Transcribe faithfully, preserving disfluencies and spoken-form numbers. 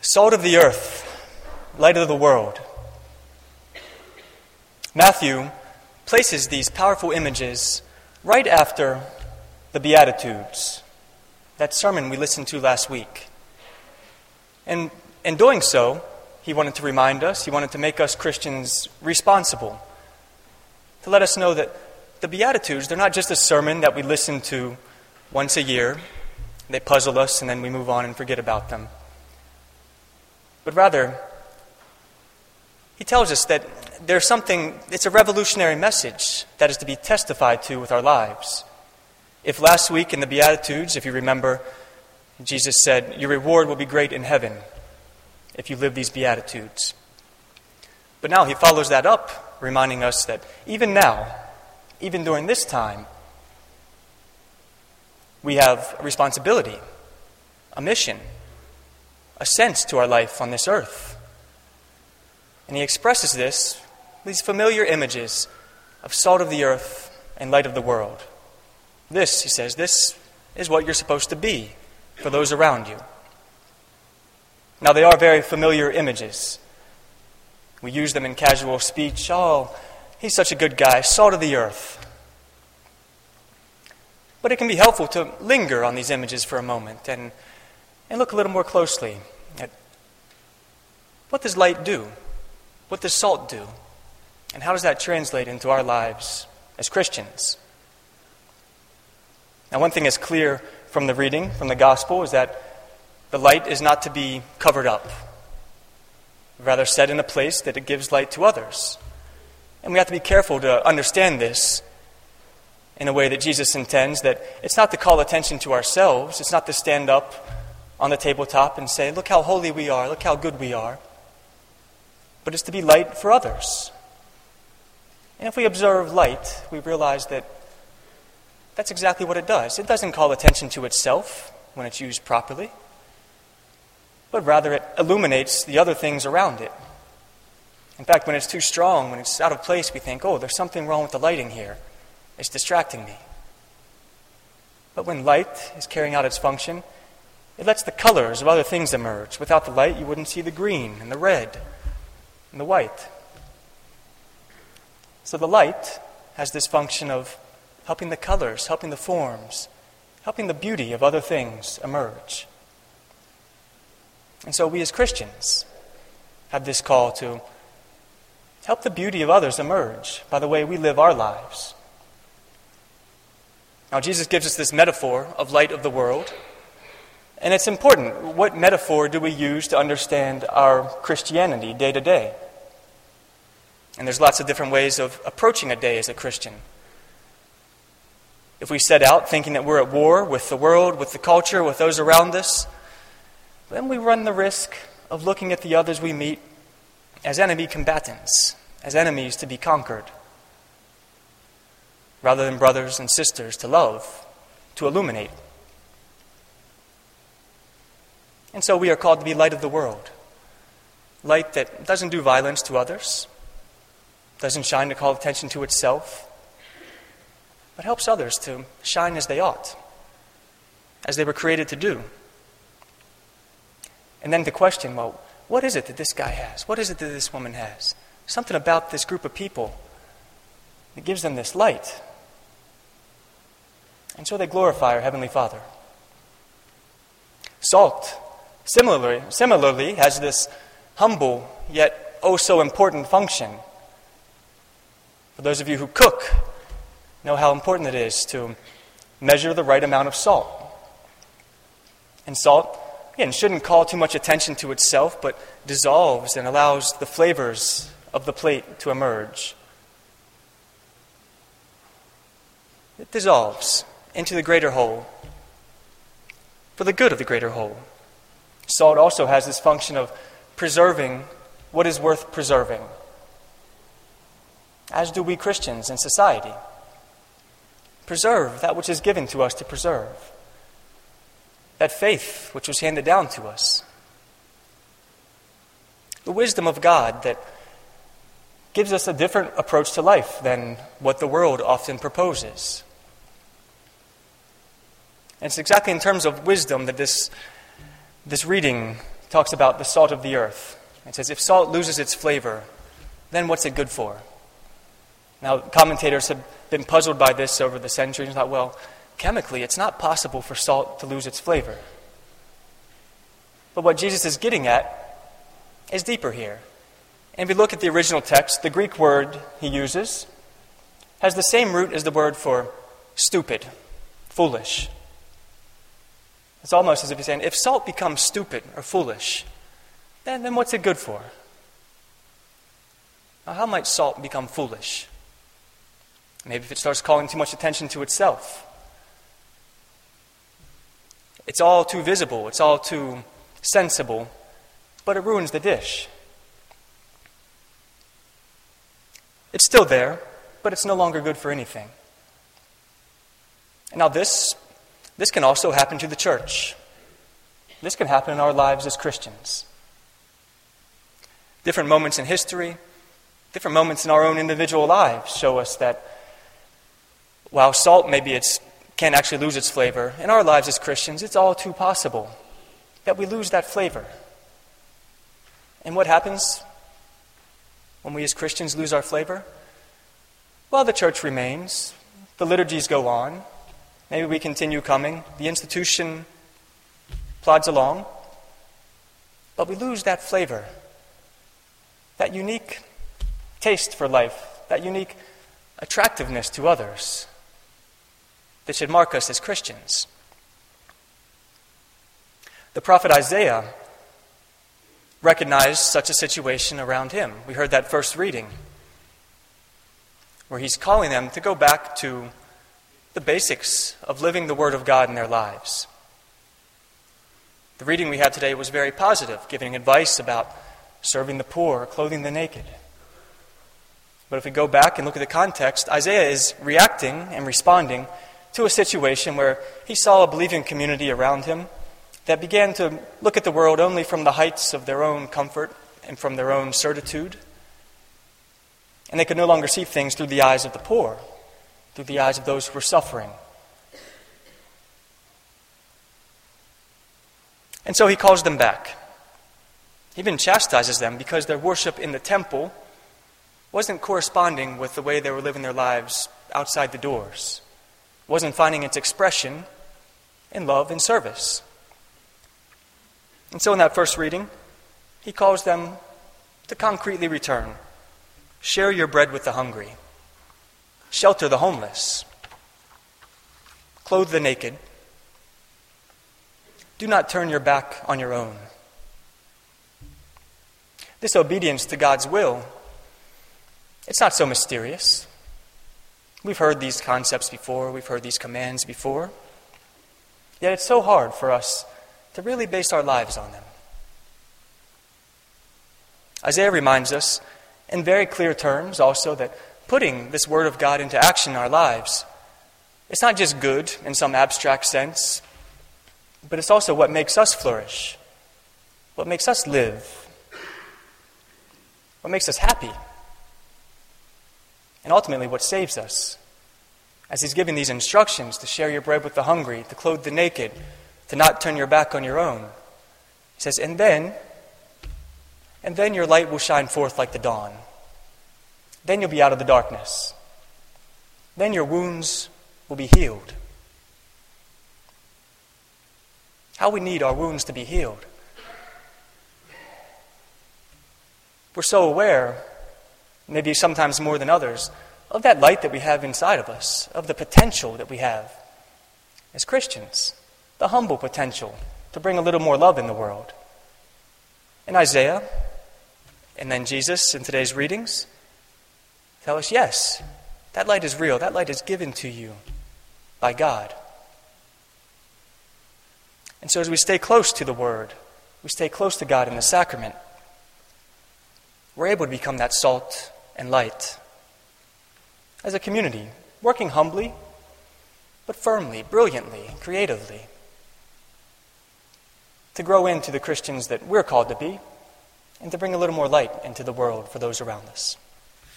Salt of the earth, light of the world. Matthew places these powerful images right after the Beatitudes, that sermon we listened to last week. And in doing so, he wanted to remind us, he wanted to make us Christians responsible, to let us know that the Beatitudes, they're not just a sermon that we listen to once a year. They puzzle us and then we move on and forget about them. But rather, he tells us that there's something, it's a revolutionary message that is to be testified to with our lives. If last week in the Beatitudes, if you remember, Jesus said, your reward will be great in heaven if you live these Beatitudes. But now he follows that up, reminding us that even now, even during this time, we have a responsibility, a mission, a sense to our life on this earth. And he expresses this, these familiar images of salt of the earth and light of the world. This, he says, this is what you're supposed to be for those around you. Now, they are very familiar images. We use them in casual speech. Oh, he's such a good guy, salt of the earth. But it can be helpful to linger on these images for a moment and, and look a little more closely at what does light do? What does salt do? And how does that translate into our lives as Christians? Now, one thing is clear from the reading, from the gospel, is that the light is not to be covered up, rather set in a place that it gives light to others. And we have to be careful to understand this in a way that Jesus intends, that it's not to call attention to ourselves, it's not to stand up on the tabletop and say, look how holy we are, look how good we are, but it's to be light for others. And if we observe light, we realize that that's exactly what it does. It doesn't call attention to itself when it's used properly, but rather it illuminates the other things around it. In fact, when it's too strong, when it's out of place, we think, oh, there's something wrong with the lighting here. It's distracting me. But when light is carrying out its function, it lets the colors of other things emerge. Without the light, you wouldn't see the green and the red and the white. So the light has this function of helping the colors, helping the forms, helping the beauty of other things emerge. And so we as Christians have this call to help the beauty of others emerge by the way we live our lives. Now, Jesus gives us this metaphor of light of the world, and it's important. What metaphor do we use to understand our Christianity day to day? And there's lots of different ways of approaching a day as a Christian. If we set out thinking that we're at war with the world, with the culture, with those around us, then we run the risk of looking at the others we meet as enemy combatants, as enemies to be conquered, rather than brothers and sisters to love, to illuminate. And so we are called to be light of the world. Light that doesn't do violence to others, doesn't shine to call attention to itself, but helps others to shine as they ought, as they were created to do. And then to question, well, what is it that this guy has? What is it that this woman has? Something about this group of people that gives them this light. And so they glorify our Heavenly Father. Salt, similarly, similarly has this humble yet oh so important function. For those of you who cook, know how important it is to measure the right amount of salt. And salt, again, shouldn't call too much attention to itself, but dissolves and allows the flavors of the plate to emerge. It dissolves into the greater whole for the good of the greater whole. Salt also has this function of preserving what is worth preserving, as do we Christians in society. Preserve that which is given to us to preserve. That faith which was handed down to us. The wisdom of God that gives us a different approach to life than what the world often proposes. And it's exactly in terms of wisdom that this, this reading talks about the salt of the earth. It says, if salt loses its flavor, then what's it good for? Now, commentators have been puzzled by this over the centuries and thought, well, chemically, it's not possible for salt to lose its flavor. But what Jesus is getting at is deeper here. And if we look at the original text, the Greek word he uses has the same root as the word for stupid, foolish. It's almost as if he's saying, if salt becomes stupid or foolish, then, then what's it good for? Now, how might salt become foolish? Maybe if it starts calling too much attention to itself. It's all too visible, it's all too sensible, but it ruins the dish. It's still there, but it's no longer good for anything. And now this, this can also happen to the church. This can happen in our lives as Christians. Different moments in history, different moments in our own individual lives show us that while salt maybe it's can't actually lose its flavor, in our lives as Christians, it's all too possible that we lose that flavor. And what happens when we as Christians lose our flavor? Well, the church remains, the liturgies go on, maybe we continue coming, the institution plods along, but we lose that flavor, that unique taste for life, that unique attractiveness to others that should mark us as Christians. The prophet Isaiah recognized such a situation around him. We heard that first reading, where he's calling them to go back to the basics of living the Word of God in their lives. The reading we had today was very positive, giving advice about serving the poor, clothing the naked. But if we go back and look at the context, Isaiah is reacting and responding to a situation where he saw a believing community around him that began to look at the world only from the heights of their own comfort and from their own certitude. And they could no longer see things through the eyes of the poor, through the eyes of those who were suffering. And so he calls them back. He even chastises them because their worship in the temple wasn't corresponding with the way they were living their lives outside the doors. It wasn't finding its expression in love and service. And so in that first reading, he calls them to concretely return. Share your bread with the hungry. Shelter the homeless. Clothe the naked. Do not turn your back on your own. This obedience to God's will, it's not so mysterious. We've heard these concepts before. We've heard these commands before. Yet it's so hard for us to really base our lives on them. Isaiah reminds us in very clear terms also that putting this Word of God into action in our lives, it's not just good in some abstract sense, but it's also what makes us flourish, what makes us live, what makes us happy, and ultimately what saves us. As he's giving these instructions to share your bread with the hungry, to clothe the naked, to not turn your back on your own, he says, and then, and then your light will shine forth like the dawn. Then you'll be out of the darkness. Then your wounds will be healed. How we need our wounds to be healed. We're so aware, maybe sometimes more than others, of that light that we have inside of us, of the potential that we have as Christians, the humble potential to bring a little more love in the world. And Isaiah, and then Jesus in today's readings, tell us, yes, that light is real. That light is given to you by God. And so as we stay close to the Word, we stay close to God in the sacrament, we're able to become that salt and light. As a community, working humbly, but firmly, brilliantly, creatively, to grow into the Christians that we're called to be, and to bring a little more light into the world for those around us.